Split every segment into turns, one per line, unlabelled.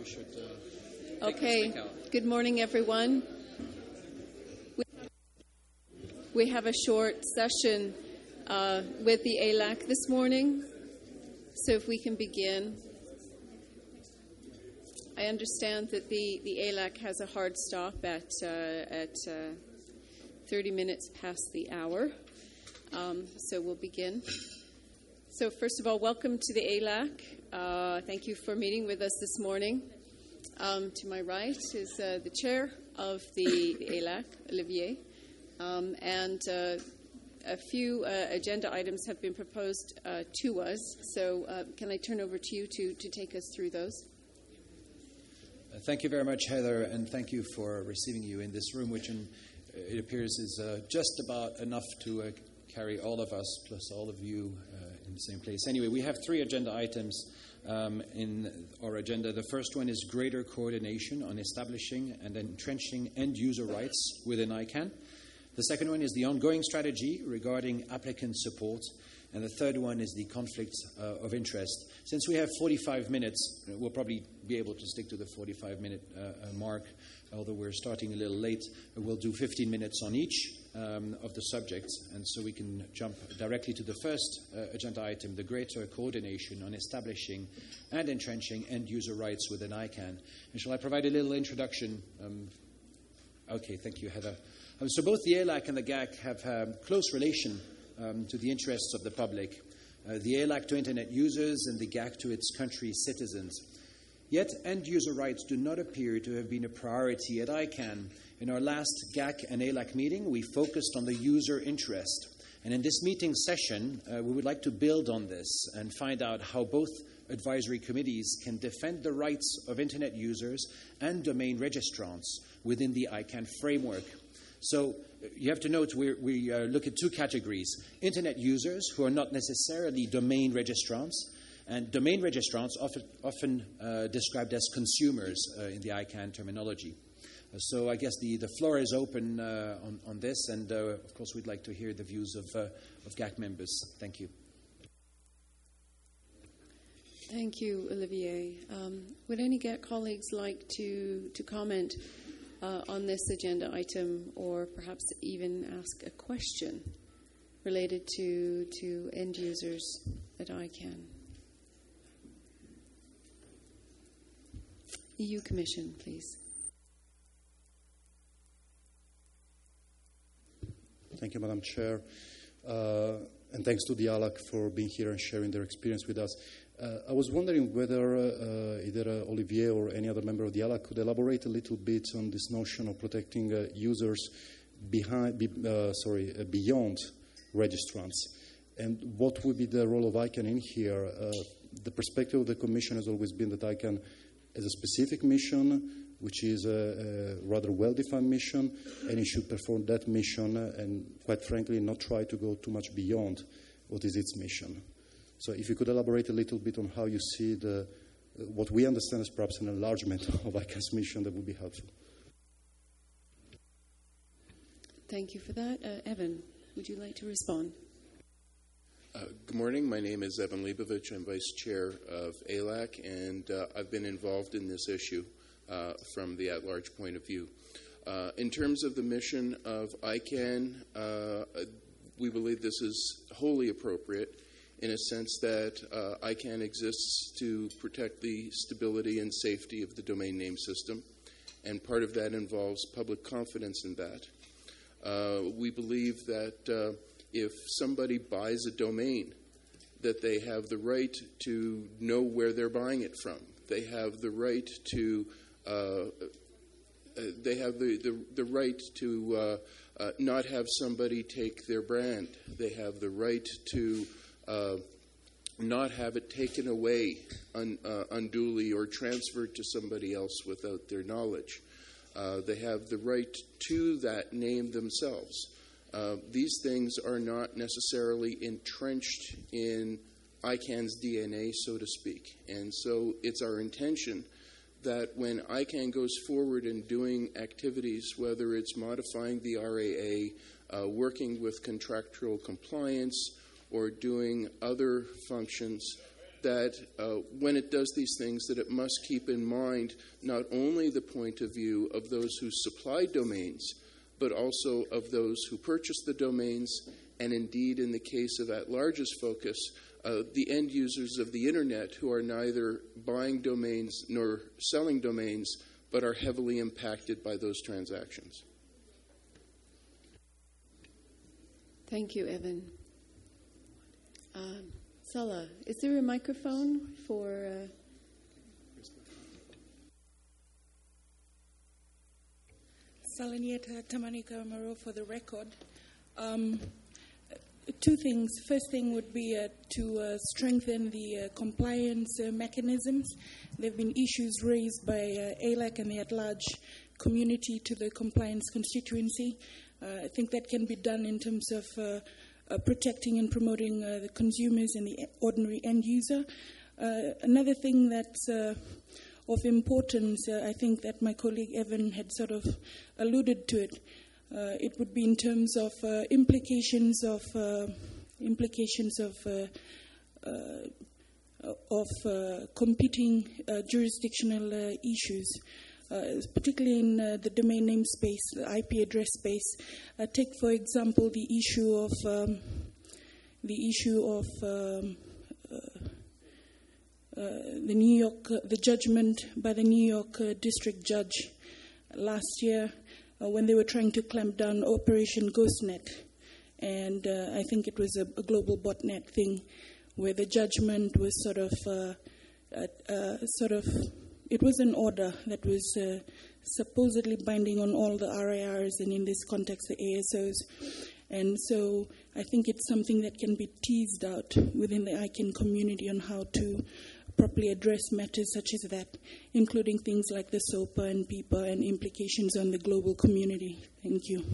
we should
Okay. Good morning, everyone. We have a short session with the ALAC this morning, so if we can begin. I understand that the ALAC has a hard stop at 30 minutes past the hour, so we'll begin. So first of all, welcome to the ALAC. Thank you for meeting with us this morning. To my right is the chair of the ALAC, Olivier, and a few agenda items have been proposed to us. So can I turn over to you to take us through those?
Thank you very much, Heather, and thank you for receiving you in this room, which it appears is just about enough to carry all of us, plus all of you, in the same place. Anyway, we have 3 agenda items in our agenda. The first one is greater coordination on establishing and entrenching end-user rights within ICANN. The second one is the ongoing strategy regarding applicant support. And the third one is the conflict of interest. Since we have 45 minutes, we'll probably be able to stick to the 45-minute mark, although we're starting a little late. We'll do 15 minutes on each of the subjects, and so we can jump directly to the first agenda item, the greater coordination on establishing and entrenching end-user rights within ICANN. And shall I provide a little introduction? Okay, thank you, Heather. So both the ALAC and the GAC have close relation to the interests of the public, the ALAC to Internet users and the GAC to its country's citizens. Yet end-user rights do not appear to have been a priority at ICANN. In our last GAC and ALAC meeting, we focused on the user interest. And in this meeting session, we would like to build on this and find out how both advisory committees can defend the rights of Internet users and domain registrants within the ICANN framework. So you have to note we look at 2 categories: Internet users who are not necessarily domain registrants, and domain registrants often described as consumers in the ICANN terminology. So I guess the floor is open on this, and of course we'd like to hear the views of GAC members. Thank you.
Thank you, Olivier. Would any GAC colleagues like to comment on this agenda item, or perhaps even ask a question related to end users at ICANN? EU Commission, please.
Thank you, Madam Chair. And thanks to the ALAC for being here and sharing their experience with us. I was wondering whether either Olivier or any other member of the ALAC could elaborate a little bit on this notion of protecting users beyond registrants. And what would be the role of ICANN in here? The perspective of the Commission has always been that ICANN has a specific mission, which is a rather well-defined mission, and it should perform that mission and, quite frankly, not try to go too much beyond what is its mission. So if you could elaborate a little bit on how you see what we understand as perhaps an enlargement of ICANN's mission, that would be helpful.
Thank you for that. Evan, would you like to respond?
Good morning. My name is Evan Leibovich. I'm Vice Chair of ALAC, and I've been involved in this issue from the at-large point of view. In terms of the mission of ICANN, we believe this is wholly appropriate in a sense that ICANN exists to protect the stability and safety of the domain name system, and part of that involves public confidence in that. We believe that if somebody buys a domain, that they have the right to know where they're buying it from. They have the right to not have somebody take their brand. They have the right to not have it taken away unduly or transferred to somebody else without their knowledge. They have the right to that name themselves. These things are not necessarily entrenched in ICANN's DNA, so to speak. And so it's our intention that when ICANN goes forward in doing activities, whether it's modifying the RAA, working with contractual compliance, or doing other functions, that when it does these things, that it must keep in mind not only the point of view of those who supply domains, but also of those who purchase the domains, and indeed, in the case of @Large's focus, the end users of the Internet who are neither buying domains nor selling domains, but are heavily impacted by those transactions.
Thank you, Evan. Salah, is there a microphone for...
Salanieta Tamanika Amaro for the record. Two things. First thing would be to strengthen the compliance mechanisms. There have been issues raised by ALAC and the at-large community to the compliance constituency. I think that can be done in terms of protecting and promoting the consumers and the ordinary end user. Another thing that's of importance, I think that my colleague Evan had sort of alluded to it. It would be in terms of implications of competing jurisdictional issues, particularly in the domain name space, the IP address space. Take, for example, the issue of the judgment by the New York district judge last year when they were trying to clamp down Operation Ghostnet. And I think it was a global botnet thing where the judgment was it was an order that was supposedly binding on all the RIRs and in this context the ASOs. And so I think it's something that can be teased out within the ICANN community on how to properly address matters such as that, including things like the SOPA and PIPA and implications on the global community. Thank you.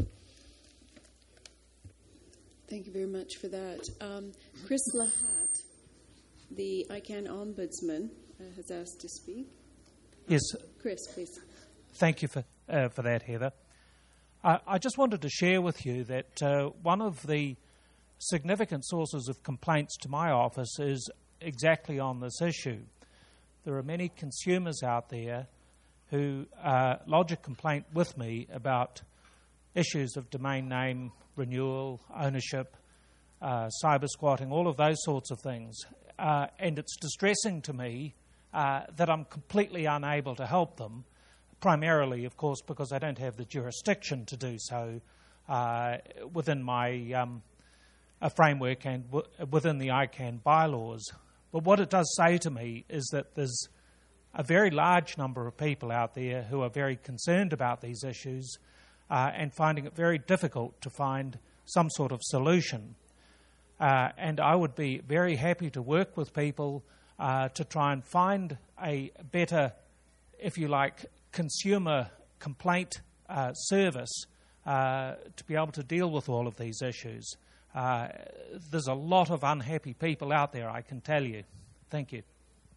Thank you very much for that. Chris Lahat, the ICANN Ombudsman, has asked to speak.
Yes.
Chris, please.
Thank you for that, Heather. I just wanted to share with you that one of the significant sources of complaints to my office is exactly on this issue. There are many consumers out there who lodge a complaint with me about issues of domain name renewal, ownership, cyber squatting, all of those sorts of things. And it's distressing to me that I'm completely unable to help them, primarily, of course, because I don't have the jurisdiction to do so within my framework and within the ICANN bylaws. But what it does say to me is that there's a very large number of people out there who are very concerned about these issues and finding it very difficult to find some sort of solution. And I would be very happy to work with people to try and find a better, if you like, consumer complaint service to be able to deal with all of these issues. There's a lot of unhappy people out there, I can tell you. Thank you.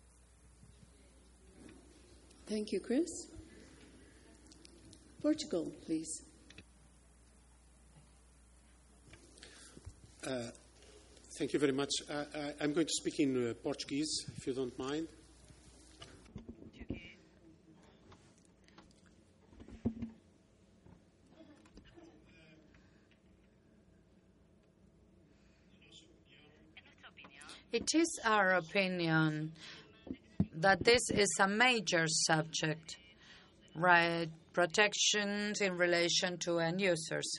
Thank you, Chris. Portugal, please.
Thank you very much. I'm going to speak in Portuguese, if you don't mind.
It is our opinion that this is a major subject, right? Protections in relation to end users.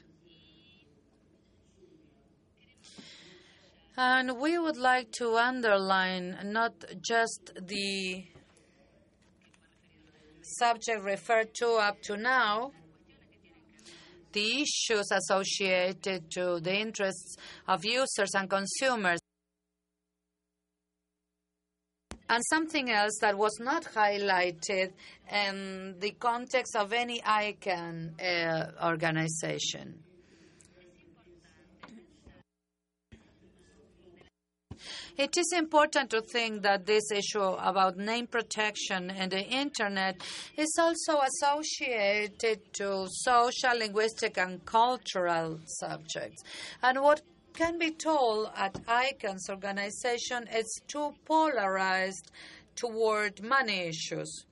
And we would like to underline not just the subject referred to up to now, the issues associated to the interests of users and consumers, and something else that was not highlighted in the context of any ICANN organization. It is important to think that this issue about name protection and the Internet is also associated to social, linguistic, and cultural subjects. And what can be told at ICANN's organization it's too polarized toward money issues.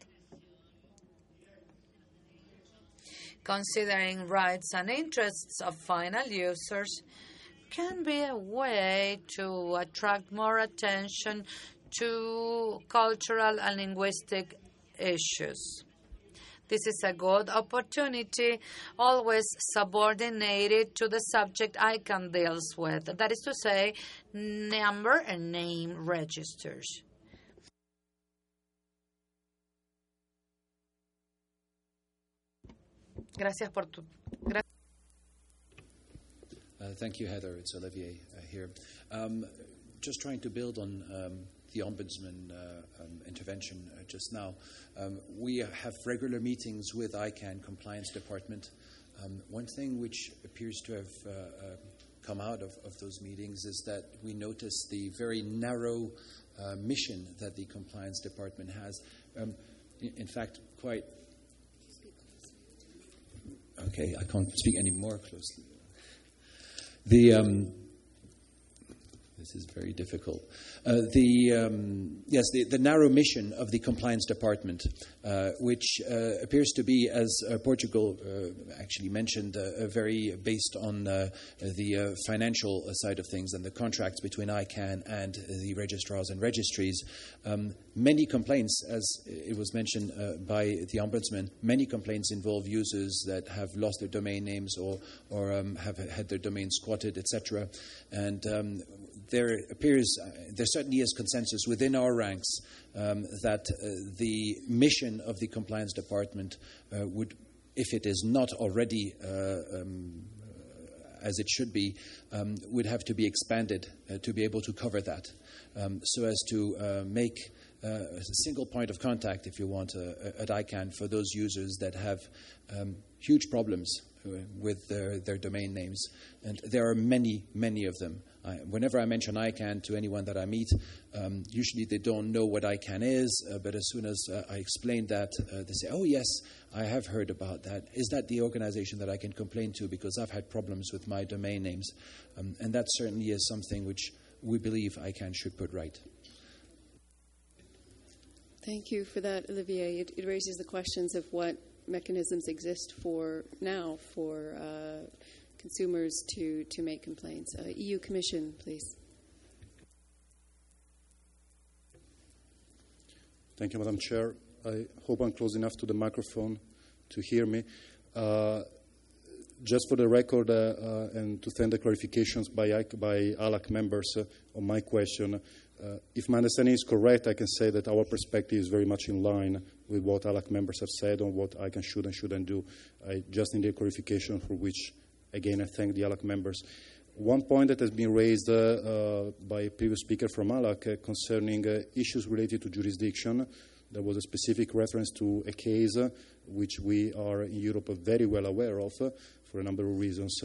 Considering rights and interests of final users can be a way to attract more attention to cultural and linguistic issues. This is a good opportunity, always subordinated to the subject ICANN deals with, that is to say, number and name registers. Gracias por tu.
Thank you, Heather. It's Olivier here. Just trying to build on the Ombudsman intervention just now. We have regular meetings with ICANN Compliance Department. One thing which appears to have come out of those meetings is that we notice the very narrow mission that the Compliance Department has. In fact, quite... Okay, I can't speak any more closely. This is very difficult. The narrow mission of the Compliance Department, which appears to be, as Portugal actually mentioned, very based on the financial side of things and the contracts between ICANN and the registrars and registries. Many complaints, as it was mentioned by the Ombudsman, many complaints involve users that have lost their domain names or have had their domain squatted, etc. And there certainly is consensus within our ranks that the mission of the Compliance Department would, if it is not already as it should be, would have to be expanded to be able to cover that, so as to make a single point of contact, if you want, at ICANN for those users that have huge problems with their domain names. And there are many, many of them. Whenever I mention ICANN to anyone that I meet, usually they don't know what ICANN is, but as soon as I explain that, they say, oh, yes, I have heard about that. Is that the organization that I can complain to because I've had problems with my domain names? And that certainly is something which we believe ICANN should put right.
Thank you for that, Olivier. It raises the questions of what mechanisms exist for now for consumers to make complaints. EU Commission, please.
Thank you, Madam Chair. I hope I'm close enough to the microphone to hear me. Just for the record, and to send the clarifications by ALAC members on my question, if my understanding is correct, I can say that our perspective is very much in line with what ALAC members have said on what ICANN should and shouldn't do. I just need a clarification for which, again, I thank the ALAC members. One point that has been raised by a previous speaker from ALAC concerning issues related to jurisdiction. There was a specific reference to a case which we are in Europe very well aware of for a number of reasons.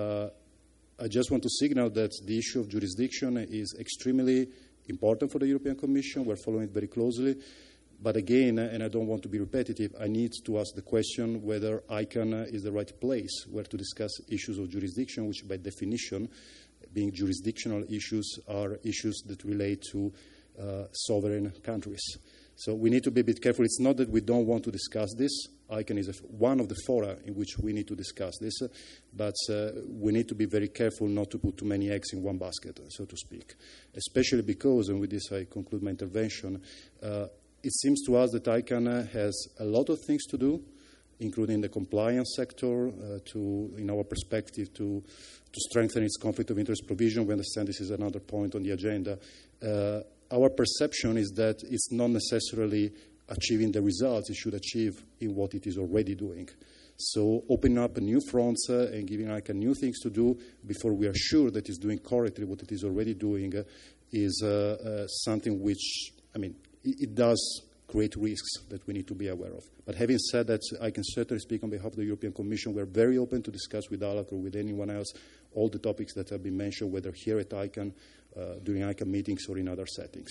I just want to signal that the issue of jurisdiction is extremely important for the European Commission. We're following it very closely. But again, and I don't want to be repetitive, I need to ask the question whether ICANN is the right place where to discuss issues of jurisdiction, which by definition, being jurisdictional issues, are issues that relate to sovereign countries. So we need to be a bit careful. It's not that we don't want to discuss this. ICANN is one of the fora in which we need to discuss this, but we need to be very careful not to put too many eggs in one basket, so to speak, especially because, and with this I conclude my intervention, it seems to us that ICANN has a lot of things to do, including the compliance sector, in our perspective, to strengthen its conflict of interest provision. We understand this is another point on the agenda. Our perception is that it's not necessarily achieving the results it should achieve in what it is already doing. So opening up new fronts and giving ICANN new things to do before we are sure that it's doing correctly what it is already doing is something which, it does create risks that we need to be aware of. But having said that, I can certainly speak on behalf of the European Commission. We're very open to discuss with ALAC or with anyone else all the topics that have been mentioned, whether here at ICANN, during ICANN meetings, or in other settings.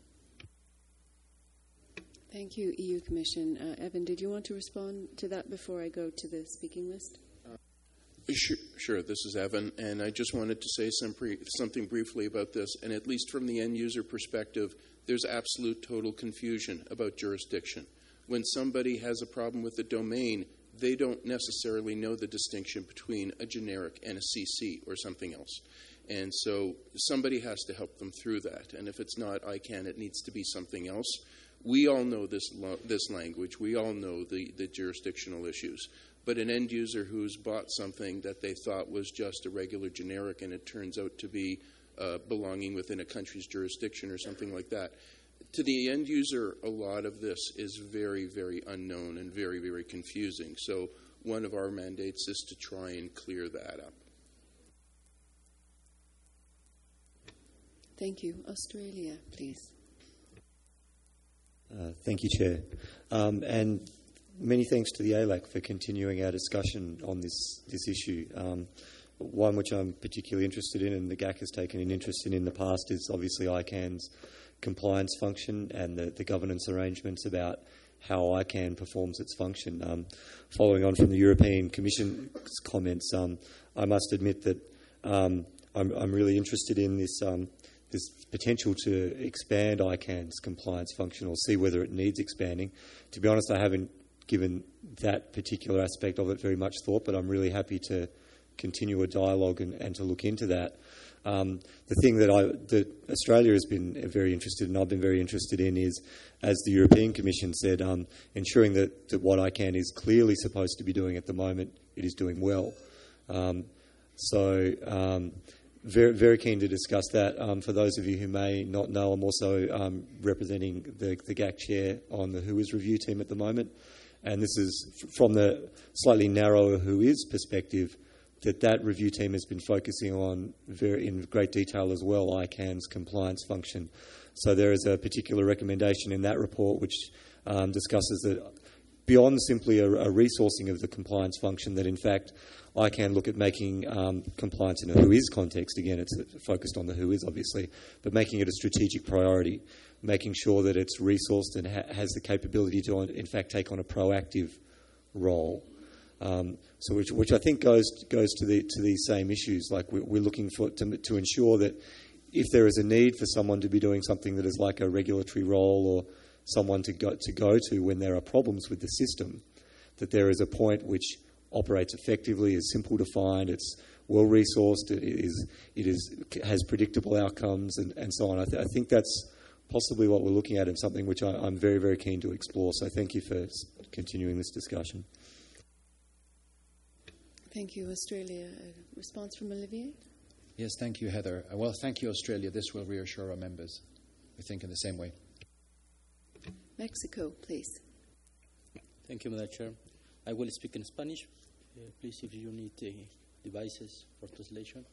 Thank you, EU Commission. Evan, did you want to respond to that before I go to the speaking list?
Sure. This is Evan, and I just wanted to say something briefly about this. And at least from the end user perspective, there's absolute total confusion about jurisdiction. When somebody has a problem with the domain, they don't necessarily know the distinction between a generic and a CC or something else. And so somebody has to help them through that. And if it's not ICANN, it needs to be something else. We all know this language. We all know the jurisdictional issues. But an end user who's bought something that they thought was just a regular generic and it turns out to be belonging within a country's jurisdiction or something like that, to the end user, a lot of this is very, very unknown and very, very confusing. So one of our mandates is to try and clear that up.
Thank you. Australia, please.
Thank you, Chair. And many thanks to the ALAC for continuing our discussion on this issue. One which I'm particularly interested in, and the GAC has taken an interest in the past, is obviously ICANN's compliance function and the governance arrangements about how ICANN performs its function. Following on from the European Commission's comments, I must admit that I'm really interested in this potential to expand ICANN's compliance function or see whether it needs expanding. To be honest, I haven't given that particular aspect of it very much thought, but I'm really happy to continue a dialogue and to look into that. The thing that Australia has been very interested in, I've been very interested in, is, as the European Commission said, ensuring that what ICANN is clearly supposed to be doing at the moment, it is doing well. Very, very keen to discuss that. For those of you who may not know, I'm also representing the GAC chair on the WHOIS review team at the moment. And this is from the slightly narrower WHOIS perspective, that review team has been focusing on in great detail as well ICANN's compliance function. So there is a particular recommendation in that report which discusses that beyond simply a resourcing of the compliance function, that in fact ICANN look at making compliance in a WHOIS context. Again, it's focused on the WHOIS obviously, but making it a strategic priority, making sure that it's resourced and has the capability to in fact take on a proactive role. So which I think goes to these same issues. Like we're looking to ensure that if there is a need for someone to be doing something that is like a regulatory role or someone to go to when there are problems with the system, that there is a point which operates effectively, is simple to find, it's well resourced, it has predictable outcomes, and so on. I think that's possibly what we're looking at, and something which I'm very, very keen to explore. So thank you for continuing this discussion.
Thank you, Australia. A response from Olivier?
Yes, thank you, Heather. Well, thank you, Australia. This will reassure our members. We think in the same way.
Mexico, please.
Thank you, Madam Chair. I will speak in Spanish. Please, if you need devices for translation.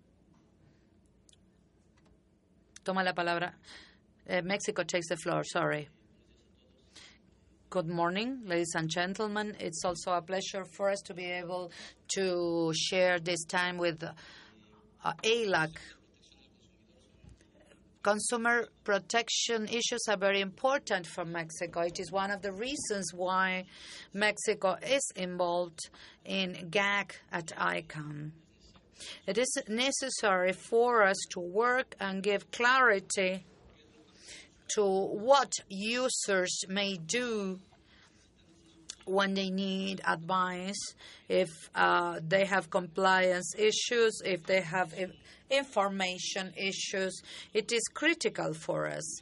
Toma la palabra. Mexico takes the floor, sorry. Good morning, ladies and gentlemen. It's also a pleasure for us to be able to share this time with ALAC. Consumer protection issues are very important for Mexico. It is one of the reasons why Mexico is involved in GAC at ICANN. It is necessary for us to work and give clarity to what users may do when they need advice, if they have compliance issues, if they have information issues. It is critical for us.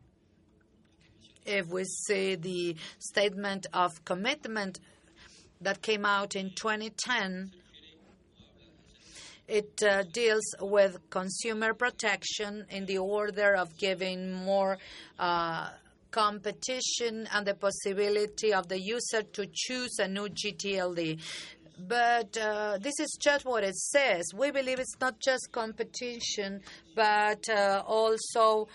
If we see the statement of commitment that came out in 2010, it deals with consumer protection in the order of giving more competition and the possibility of the user to choose a new GTLD. But this is just what it says. We believe it's not just competition, but also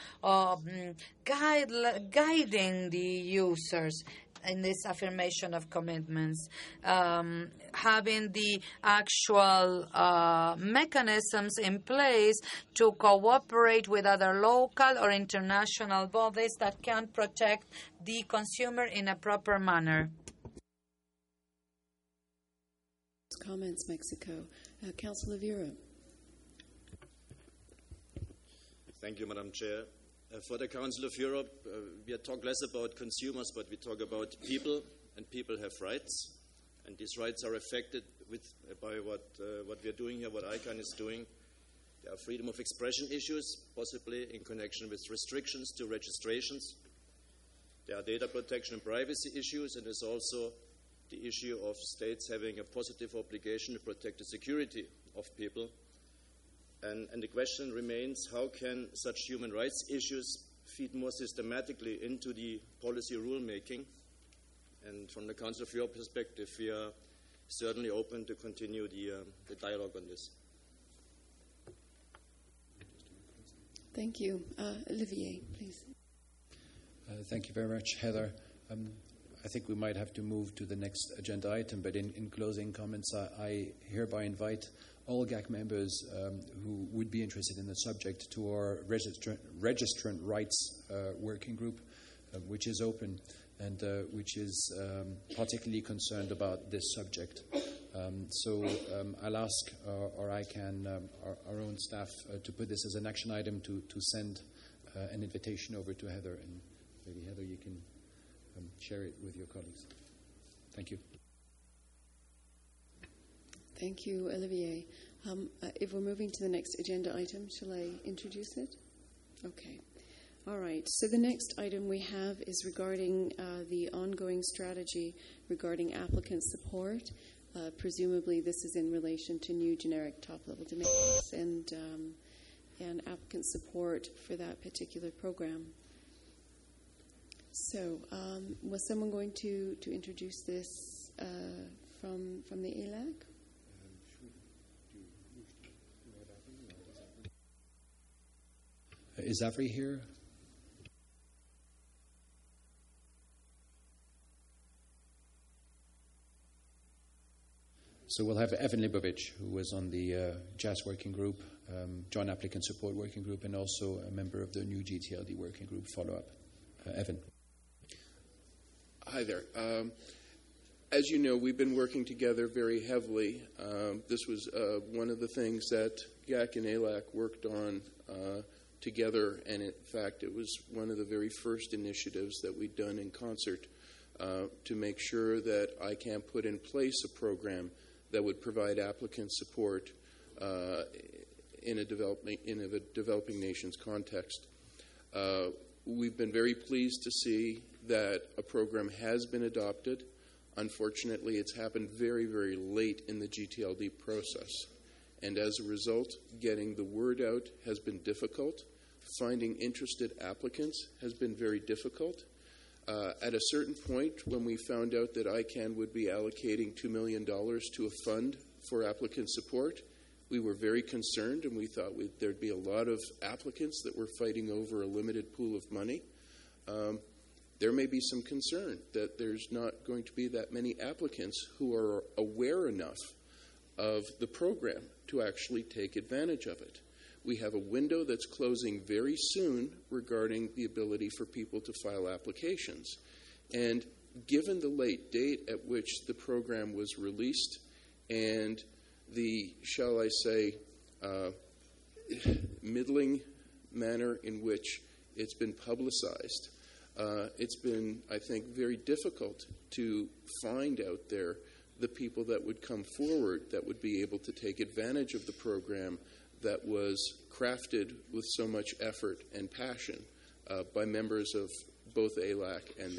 guiding the users in this affirmation of commitments, having the actual mechanisms in place to cooperate with other local or international bodies that can protect the consumer in a proper manner.
Comments Mexico. Council of Europe.
Thank you, Madam Chair. For the Council of Europe, we talk less about consumers, but we talk about people, and people have rights, and these rights are affected by what we are doing here, what ICANN is doing. There are freedom of expression issues, possibly in connection with restrictions to registrations. There are data protection and privacy issues, and there's also the issue of states having a positive obligation to protect the security of people. And the question remains, how can such human rights issues feed more systematically into the policy rulemaking? And from the Council of Europe perspective, we are certainly open to continue the dialogue on this.
Thank you. Olivier, please.
Thank you very much, Heather. I think we might have to move to the next agenda item, but in closing comments, I hereby invite all GAC members who would be interested in the subject to our registrant rights working group, which is open and which is particularly concerned about this subject. So I'll ask our ICANN, our own staff, to put this as an action item to send an invitation over to Heather, and maybe Heather, you can share it with your colleagues. Thank you.
Thank you, Olivier. If we're moving to the next agenda item, shall I introduce it? Okay. All right. So the next item we have is regarding the ongoing strategy regarding applicant support. Presumably this is in relation to new generic top-level domains and applicant support for that particular program. So was someone going to introduce this from the ALAC?
Is Avery here? So we'll have Evan Libovich, who was on the JAS working group, Joint Applicant Support working group, and also a member of the new GTLD working group follow-up. Evan.
Hi there. As you know, we've been working together very heavily. This was one of the things that GAC and ALAC worked on together, and in fact, it was one of the very first initiatives that we'd done in concert to make sure that ICANN put in place a program that would provide applicant support in a developing nation's context. We've been very pleased to see that a program has been adopted. Unfortunately, it's happened very, very late in the GTLD process. And as a result, getting the word out has been difficult. Finding interested applicants has been very difficult. At a certain point, when we found out that ICANN would be allocating $2 million to a fund for applicant support, we were very concerned, and we thought there'd be a lot of applicants that were fighting over a limited pool of money. There may be some concern that there's not going to be that many applicants who are aware enough of the program to actually take advantage of it. We have a window that's closing very soon regarding the ability for people to file applications. And given the late date at which the program was released and the, shall I say, middling manner in which it's been publicized, it's been, I think, very difficult to find out there the people that would come forward that would be able to take advantage of the program that was crafted with so much effort and passion by members of both ALAC and the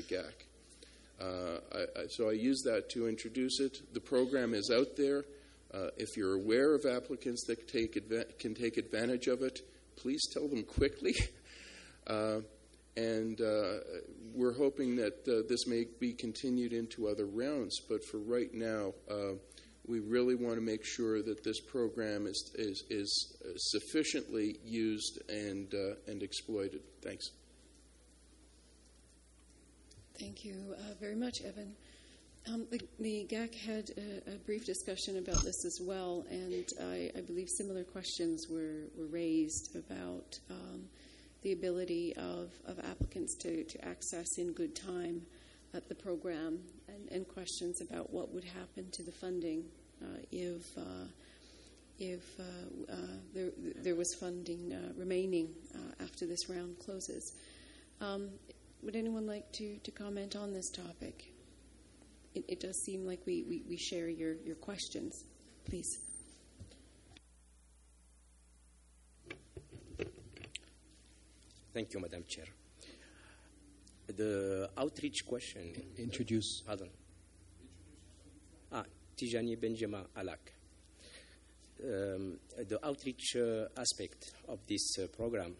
GAC. So I use that to introduce it. The program is out there. If you're aware of applicants that can take advantage of it, please tell them quickly. And we're hoping that this may be continued into other rounds. But for right now, we really want to make sure that this program is sufficiently used and exploited. Thanks.
Thank you very much, Evan. The GAC had a brief discussion about this as well, and I believe similar questions were raised about the ability of applicants to access in good time the program, and questions about what would happen to the funding if there was funding remaining after this round closes. Would anyone like to comment on this topic? It does seem like we share your questions. Please.
Thank you, Madam Chair. The outreach question.
Introduce.
Pardon. Tijani Benjamin Alak. The outreach aspect of this program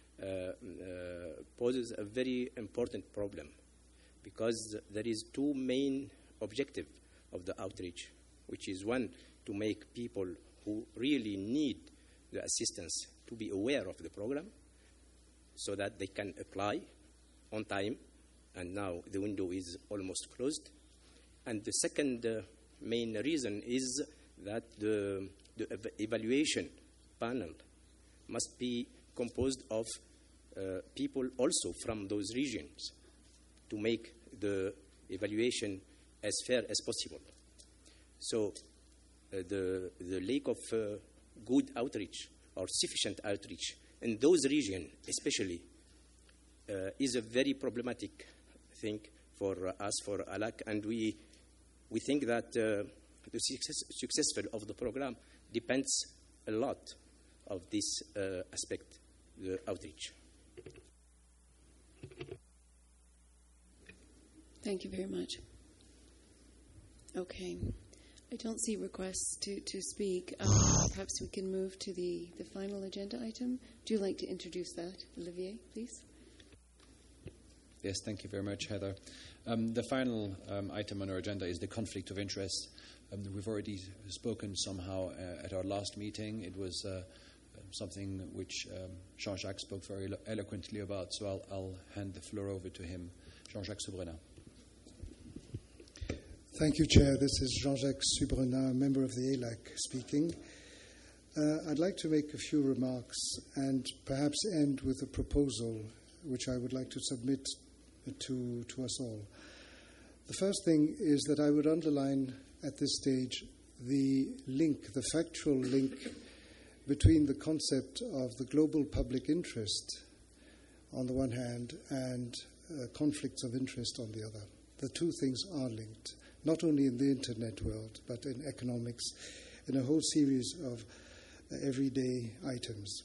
poses a very important problem because there is two main objectives of the outreach, which is one, to make people who really need the assistance to be aware of the program so that they can apply on time, and now the window is almost closed. And the second main reason is that the evaluation panel must be composed of people also from those regions to make the evaluation as fair as possible. So the lack of good outreach or sufficient outreach in those regions especially is a very problematic thing for us, for ALAC, and we think that the successful of the program depends a lot of this aspect, the outreach.
Thank you very much. Okay. I don't see requests to speak. Perhaps we can move to the final agenda item. Do you like to introduce that, Olivier, please?
Yes, thank you very much, Heather. The final item on our agenda is the conflict of interest. We've already spoken somehow at our last meeting. It was something which Jean-Jacques spoke very eloquently about, so I'll hand the floor over to him. Jean-Jacques Soubrenin.
Thank you, Chair. This is Jean-Jacques Soubrenin, member of the ALAC, speaking. I'd like to make a few remarks and perhaps end with a proposal which I would like to submit to us all. The first thing is that I would underline at this stage the link, the factual link between the concept of the global public interest on the one hand and conflicts of interest on the other. The two things are linked, not only in the internet world, but in economics, in a whole series of everyday items.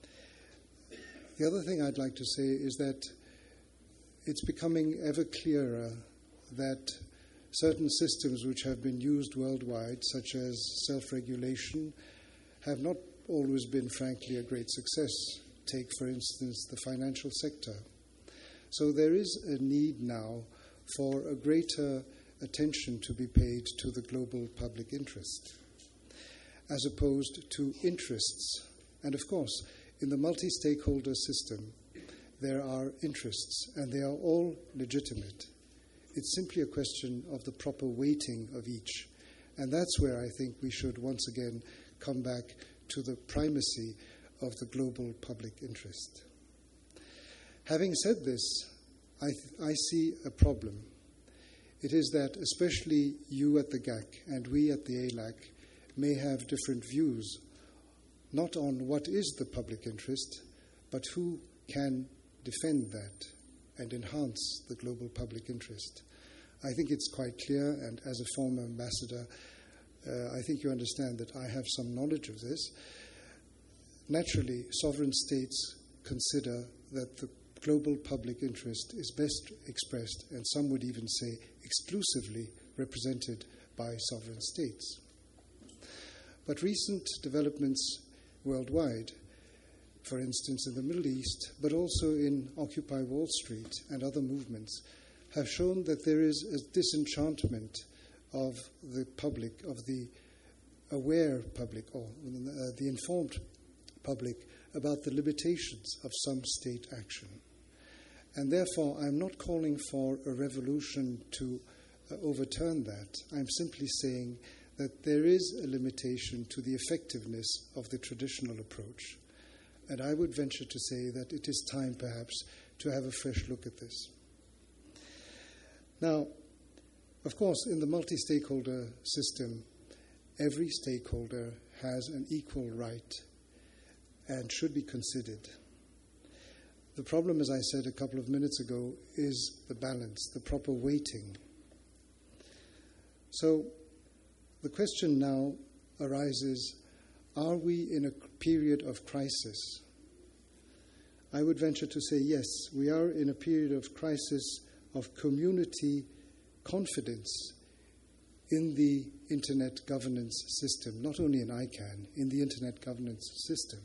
The other thing I'd like to say is that it's becoming ever clearer that certain systems which have been used worldwide, such as self-regulation, have not always been, frankly, a great success. Take, for instance, the financial sector. So there is a need now for a greater attention to be paid to the global public interest, as opposed to interests. And of course, in the multi-stakeholder system, there are interests, and they are all legitimate. It's simply a question of the proper weighting of each. And that's where I think we should once again come back to the primacy of the global public interest. Having said this, I see a problem. It is that especially you at the GAC and we at the ALAC may have different views, not on what is the public interest, but who can defend that and enhance the global public interest. I think it's quite clear, and as a former ambassador, I think you understand that I have some knowledge of this. Naturally, sovereign states consider that the global public interest is best expressed, and some would even say exclusively represented by sovereign states. But recent developments worldwide, for instance in the Middle East, but also in Occupy Wall Street and other movements, have shown that there is a disenchantment of the public, of the aware public, or the informed public, about the limitations of some state action. And therefore, I'm not calling for a revolution to overturn that. I'm simply saying that there is a limitation to the effectiveness of the traditional approach. And I would venture to say that it is time, perhaps, to have a fresh look at this. Now, of course, in the multi-stakeholder system, every stakeholder has an equal right and should be considered. The problem, as I said a couple of minutes ago, is the balance, the proper weighting. So the question now arises, are we in a period of crisis? I would venture to say yes, we are in a period of crisis of community confidence in the Internet governance system, not only in ICANN, in the Internet governance system.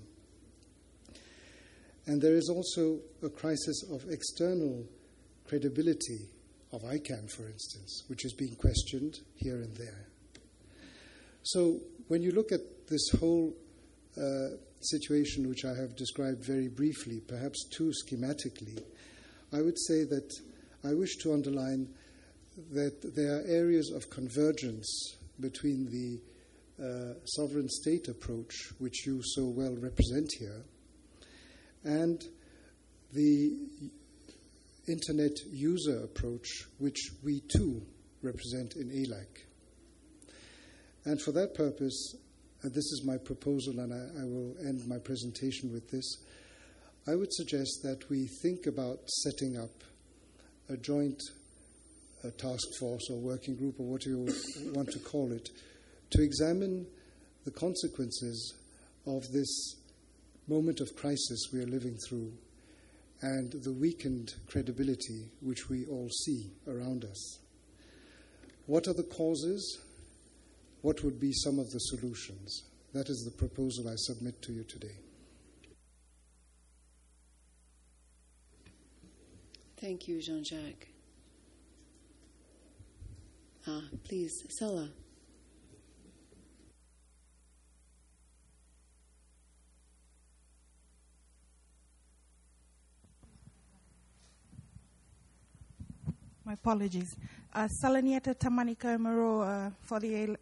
And there is also a crisis of external credibility of ICANN, for instance, which is being questioned here and there. So when you look at this whole situation, which I have described very briefly, perhaps too schematically, I would say that I wish to underline that there are areas of convergence between the sovereign state approach, which you so well represent here, and the Internet user approach, which we too represent in ALAC. And for that purpose, and this is my proposal, and I will end my presentation with this, I would suggest that we think about setting up a joint task force or working group, or what you want to call it, to examine the consequences of this moment of crisis we are living through and the weakened credibility which we all see around us. What are the causes? What would be some of the solutions? That is the proposal I submit to you today.
Thank you, Jean-Jacques. Please, Sala.
My apologies. Salanieta Tamanika Mero for the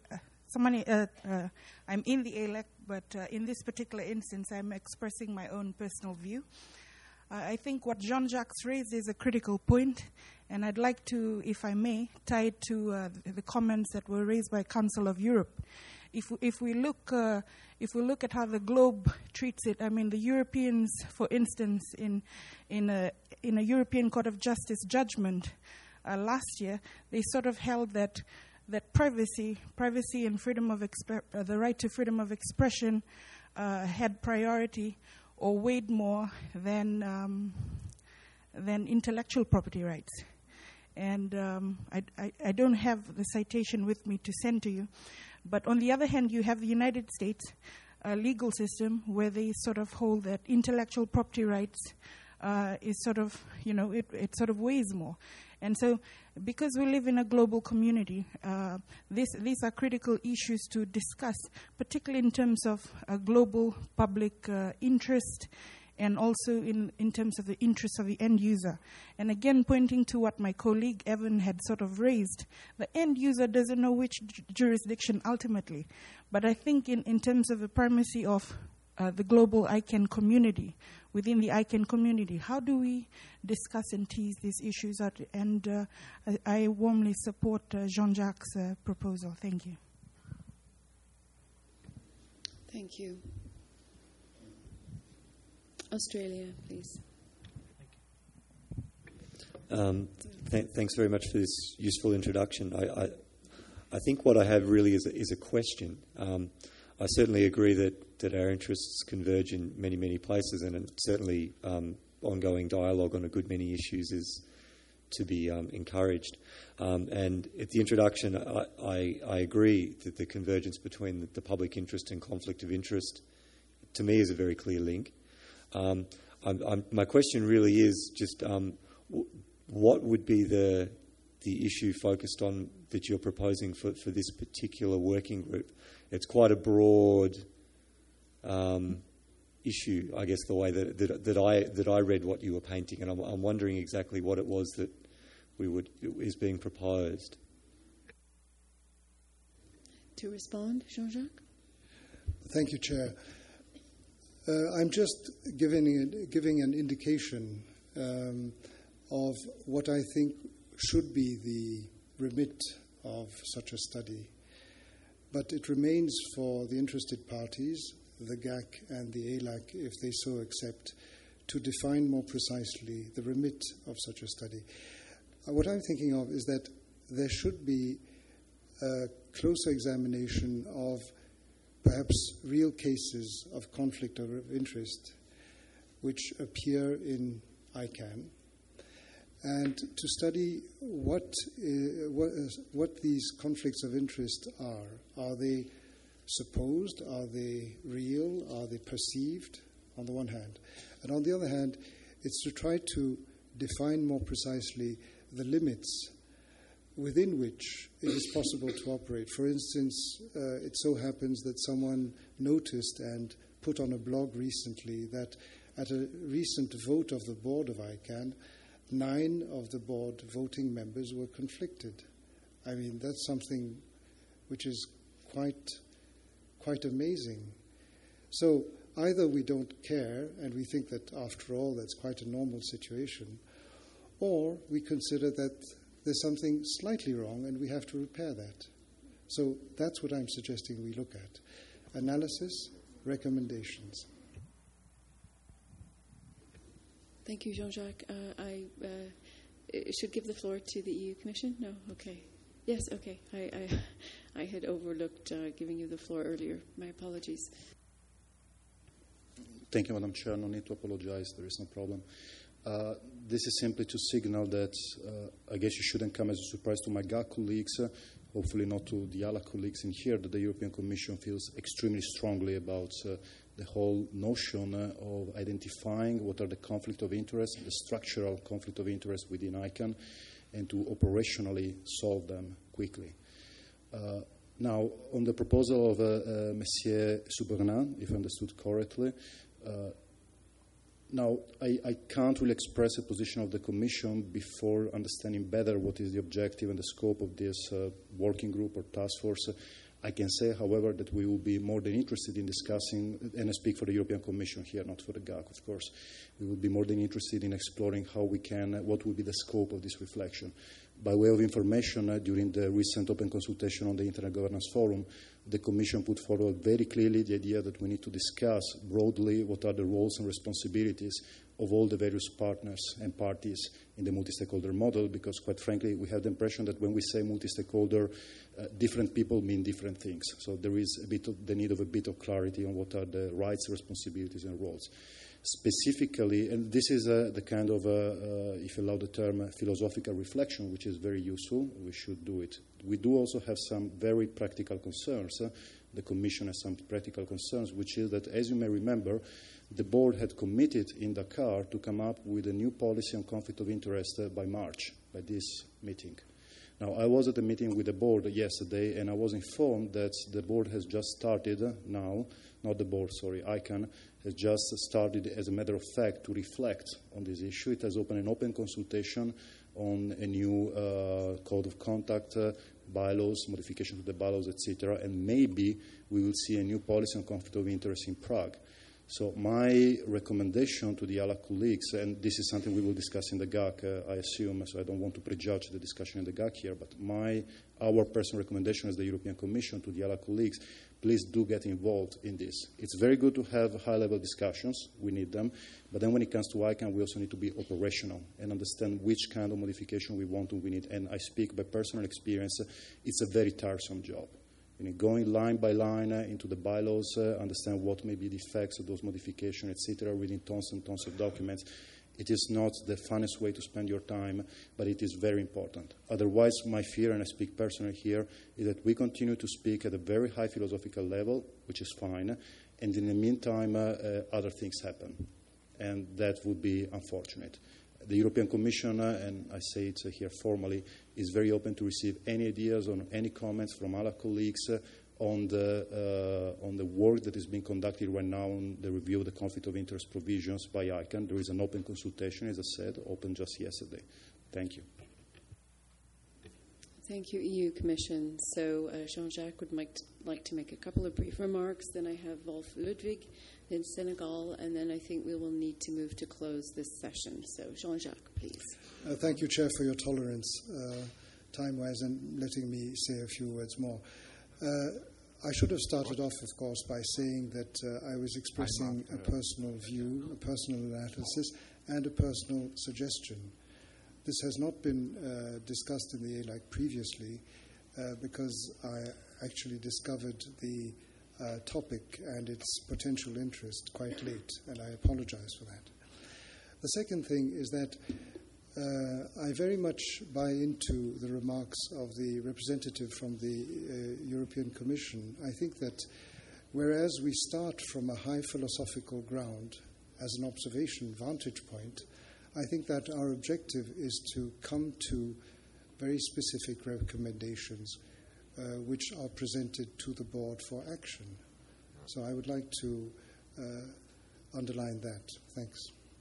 I'm in the ALEC, but in this particular instance, I'm expressing my own personal view. I think what Jean-Jacques raised is a critical point, and I'd like to, if I may, tie it to the comments that were raised by Council of Europe. If we look at how the globe treats it, I mean, the Europeans, for instance, in a European Court of Justice judgment last year, they sort of held that privacy and freedom of the right to freedom of expression had priority or weighed more than intellectual property rights. And I don't have the citation with me to send to you. But on the other hand, you have the United States legal system where they sort of hold that intellectual property rights is sort of, it sort of weighs more. And so because we live in a global community, these are critical issues to discuss, particularly in terms of global public interest and also in terms of the interests of the end user. And again, pointing to what my colleague Evan had sort of raised, the end user doesn't know which jurisdiction ultimately. But I think in terms of the primacy of the global ICANN community, within the ICANN community, how do we discuss and tease these issues out? And I warmly support Jean-Jacques' proposal. Thank you.
Thank you. Australia, please.
Thanks very much for this useful introduction. I think what I have really is a question. I certainly agree that our interests converge in many, many places, and certainly ongoing dialogue on a good many issues is to be encouraged. And at the introduction, I agree that the convergence between the public interest and conflict of interest, to me, is a very clear link. My question really is just what would be the issue focused on that you're proposing for this particular working group? It's quite a broad issue, I guess, the way that I read what you were painting, and I'm wondering exactly what it was that is being proposed.
To respond, Jean-Jacques?
Thank you, Chair. I'm just giving an indication of what I think should be the remit of such a study. But it remains for the interested parties, the GAC and the ALAC, if they so accept, to define more precisely the remit of such a study. What I'm thinking of is that there should be a closer examination of perhaps real cases of conflict of interest which appear in ICANN, and to study what these conflicts of interest are. Are they supposed? Are they real? Are they perceived, on the one hand? And on the other hand, it's to try to define more precisely the limits within which it is possible to operate. For instance, it so happens that someone noticed and put on a blog recently that at a recent vote of the board of ICANN, 9 of the board voting members were conflicted. I mean, that's something which is quite amazing. So either we don't care and we think that, after all, that's quite a normal situation, or we consider that there's something slightly wrong and we have to repair that. So that's what I'm suggesting we look at. Analysis, recommendations.
Thank you, Jean-Jacques. I should give the floor to the EU Commission? No? Okay. Yes, okay. I had overlooked giving you the floor earlier. My apologies.
Thank you, Madam Chair. No need to apologize. There is no problem. This is simply to signal that I guess it shouldn't come as a surprise to my GAC colleagues, hopefully not to the ALAC colleagues in here, that the European Commission feels extremely strongly about the whole notion of identifying what are the conflict of interest, the structural conflict of interest within ICANN, and to operationally solve them quickly. Now, on the proposal of Monsieur Surbernin, if I understood correctly, now, I can't really express a position of the Commission before understanding better what is the objective and the scope of this working group or task force. I can say, however, that we will be more than interested in discussing, and I speak for the European Commission here, not for the GAC, of course. We will be more than interested in exploring how we can, what will be the scope of this reflection. By way of information, during the recent open consultation on the Internet Governance Forum, the Commission put forward very clearly the idea that we need to discuss broadly what are the roles and responsibilities of all the various partners and parties in the multi-stakeholder model, because quite frankly, we have the impression that when we say multi-stakeholder, different people mean different things. So there is the need of a bit of clarity on what are the rights, responsibilities, and roles. Specifically, and this is the kind of, if you allow the term, philosophical reflection, which is very useful. We should do it. We do also have some very practical concerns. The Commission has some practical concerns, which is that, as you may remember, the board had committed in Dakar to come up with a new policy on conflict of interest by March, by this meeting. Now, I was at a meeting with the board yesterday, and I was informed that the board has just started now, not the board, sorry, ICANN, has just started, as a matter of fact, to reflect on this issue. It has opened an open consultation on a new code of conduct, bylaws, modification to the bylaws, etc., and maybe we will see a new policy on conflict of interest in Prague. So my recommendation to the ALAC colleagues, and this is something we will discuss in the GAC, I assume, so I don't want to prejudge the discussion in the GAC here, but our personal recommendation as the European Commission to the ALAC colleagues, please do get involved in this. It's very good to have high-level discussions. We need them. But then when it comes to ICANN, we also need to be operational and understand which kind of modification we want and we need. And I speak by personal experience. It's a very tiresome job. Going line by line into the bylaws, understand what may be the effects of those modifications, etc., reading tons and tons of documents. It is not the funnest way to spend your time, but it is very important. Otherwise, my fear, and I speak personally here, is that we continue to speak at a very high philosophical level, which is fine, and in the meantime, other things happen. And that would be unfortunate. The European Commission, and I say it here formally, is very open to receive any ideas or any comments from our colleagues on the work that is being conducted right now on the review of the conflict of interest provisions by ICANN. There is an open consultation, as I said, open just yesterday. Thank you.
Thank you, EU Commission. So Jean-Jacques would like to make a couple of brief remarks. Then I have Wolf Ludwig in Senegal, and then I think we will need to move to close this session. So Jean-Jacques, please.
Thank you, Chair, for your tolerance, time-wise, and letting me say a few words more. I should have started off, of course, by saying that I was expressing a personal view, a personal analysis, and a personal suggestion. This has not been discussed in the ALAC previously because I actually discovered the topic and its potential interest quite late, and I apologize for that. The second thing is that I very much buy into the remarks of the representative from the European Commission. I think that whereas we start from a high philosophical ground as an observation vantage point, I think that our objective is to come to very specific recommendations which are presented to the board for action. So I would like to underline that. Thanks.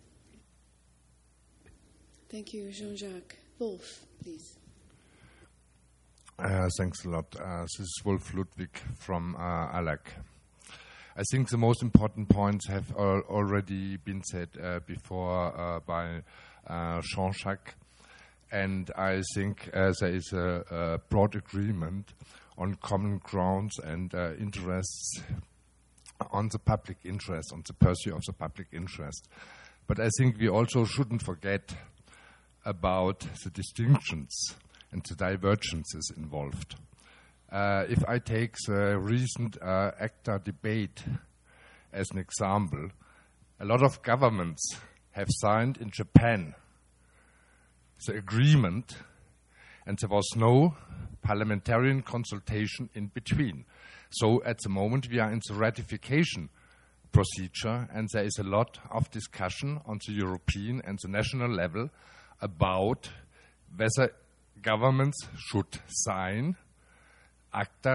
Thank you, Jean-Jacques. Wolf, please.
Thanks a lot. This is Wolf Ludwig from ALAC. I think the most important points have already been said before by Jean-Jacques, and I think there is a broad agreement on common grounds and interests on the public interest, on the pursuit of the public interest. But I think we also shouldn't forget about the distinctions and the divergences involved. If I take the recent ACTA debate as an example, a lot of governments have signed in Japan the agreement, and there was no parliamentarian consultation in between. So at the moment we are in the ratification procedure, and there is a lot of discussion on the European and the national level about whether governments should sign ACTA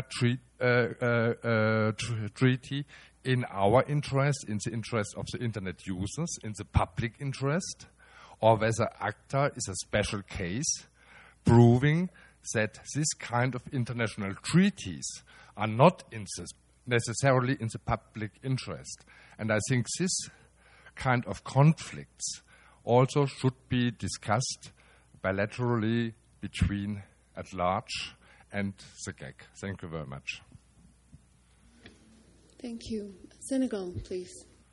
treaty in our interest, in the interest of the internet users, in the public interest, or whether ACTA is a special case proving that this kind of international treaties are not necessarily in the public interest. And I think this kind of conflicts also should be discussed bilaterally between at large and the GAC. Thank you very much.
Thank you. Senegal, please.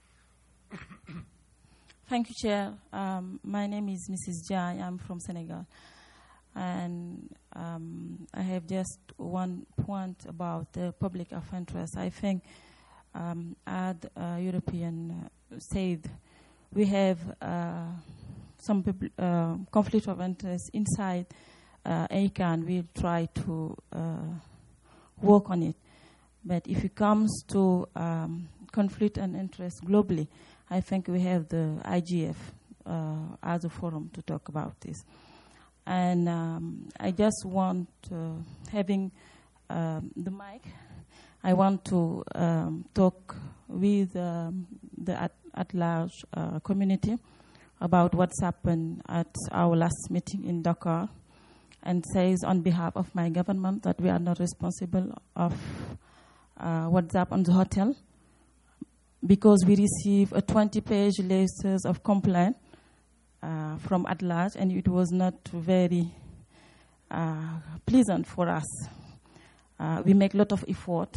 Thank you, Chair. My name is Mrs. Jai. I'm from Senegal. And I have just one point about the public of interest. I think as European said, we have some conflict of interest inside ACAN. We'll try to work on it. But if it comes to conflict and interest globally, I think we have the IGF as a forum to talk about this. And I just want, having the mic, I want to talk with the at-large community about what's happened at our last meeting in Dakar, and says on behalf of my government that we are not responsible of what's up on the hotel, because we receive a 20-page list of complaint from at large, and it was not very pleasant for us. We make a lot of effort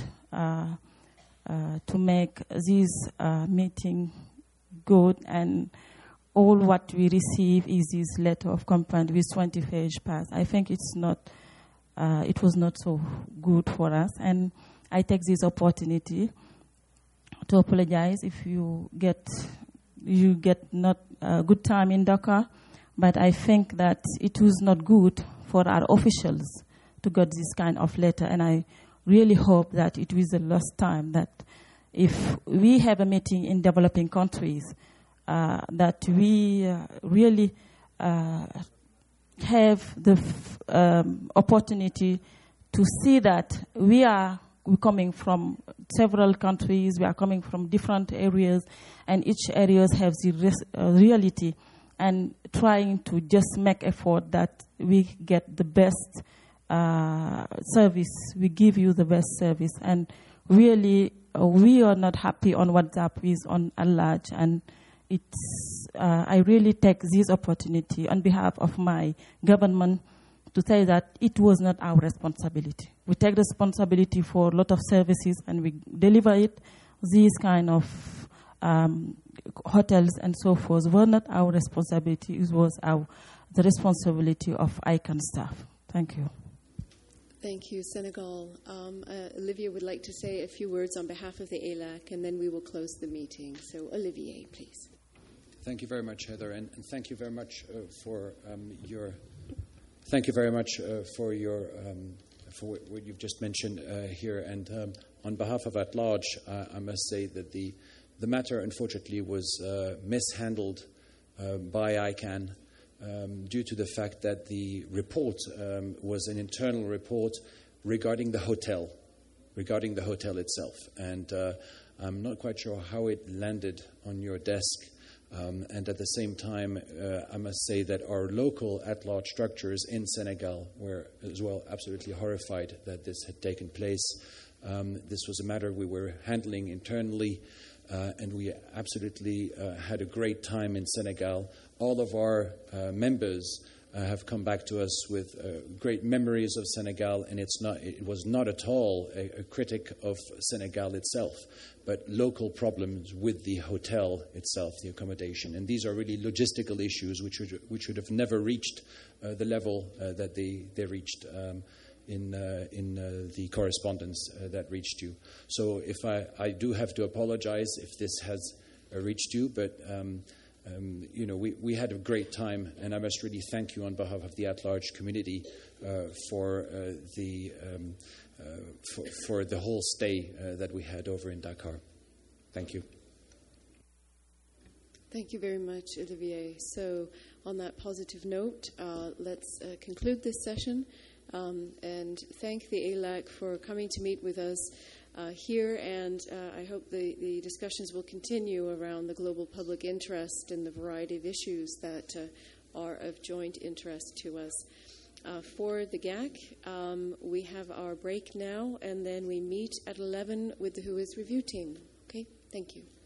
to make this meeting good, and all what we receive is this letter of complaint with 20-page pass. I think it's not, it was not so good for us, and I take this opportunity to apologize if you get not a good time in Dakar, but I think that it was not good for our officials to get this kind of letter, and I really hope that it was the last time that if we have a meeting in developing countries, that we really have the opportunity to see that we're coming from several countries, we are coming from different areas, and each areas have the reality, and trying to just make effort that we get the best service, we give you the best service. And really, we are not happy on WhatsApp is on a large, and it's, I really take this opportunity on behalf of my government to say that it was not our responsibility. We take responsibility for a lot of services and we deliver it. These kind of hotels and so forth were not our responsibility. It was the responsibility of ICANN staff. Thank you.
Thank you, Senegal. Olivier would like to say a few words on behalf of the ALAC, and then we will close the meeting. So, Olivier, please.
Thank you very much, Heather, and thank you very much for your. Thank you very much for what you've just mentioned here. And on behalf of At Large, I must say that the matter, unfortunately, was mishandled by ICANN. Due to the fact that the report was an internal report regarding the hotel itself. And I'm not quite sure how it landed on your desk. And at the same time, I must say that our local at-large structures in Senegal were as well absolutely horrified that this had taken place. This was a matter we were handling internally, and we absolutely had a great time in Senegal. All of our members have come back to us with great memories of Senegal, and it was not at all a critic of Senegal itself, but local problems with the hotel itself, the accommodation. And these are really logistical issues which would have never reached the level that they reached in the correspondence that reached you. So if I do have to apologize if this has reached you, but we had a great time, and I must really thank you on behalf of the at-large community for the whole stay that we had over in Dakar. Thank you.
Thank you very much, Olivier. So on that positive note, let's conclude this session and thank the ALAC for coming to meet with us here, and I hope the discussions will continue around the global public interest and the variety of issues that are of joint interest to us. For the GAC, we have our break now, and then we meet at 11 with the Who Is Review team. Okay, thank you.